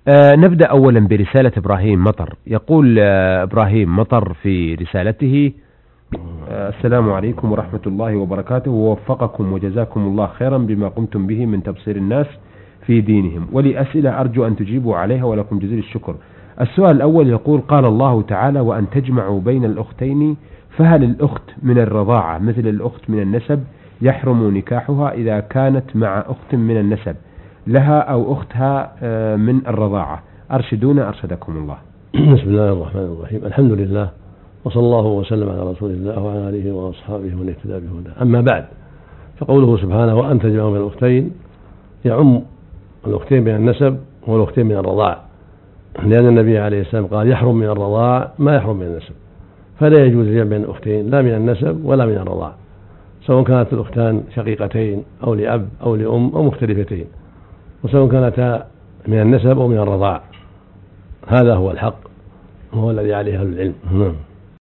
نبدأ أولا برسالة إبراهيم مطر. يقول إبراهيم مطر في رسالته: السلام عليكم ورحمة الله وبركاته، ووفقكم وجزاكم الله خيرا بما قمتم به من تبصير الناس في دينهم، ولي أسئلة أرجو أن تجيبوا عليها ولكم جزيل الشكر. السؤال الأول يقول: قال الله تعالى: وأن تجمعوا بين الأختين، فهل الأخت من الرضاعة مثل الأخت من النسب يحرم نكاحها إذا كانت مع أخت من النسب لها أو أختها من الرضاعة؟ أرشدونا أرشدكم الله. بسم الله الرحمن الرحيم، الحمد لله، وصلى الله وسلم على رسول الله وعلى آله وأصحابه ومن اهتدى بهداه. أما بعد، فقوله سبحانه: وأن تجمعوا بين الأختين يعم الأختين من النسب والأختين من الرضاع، لأن النبي عليه السلام قال: يحرم من الرضاع ما يحرم من النسب، فلا يجوز الجمع بين الأختين لا من النسب ولا من الرضاع، سواء كانت الأختان شقيقتين أو لأب أو لأم أو مختلفتين، وسواء كانتا من النسب أو من الرضاع. هذا هو الحق وهو الذي عليه أهل العلم.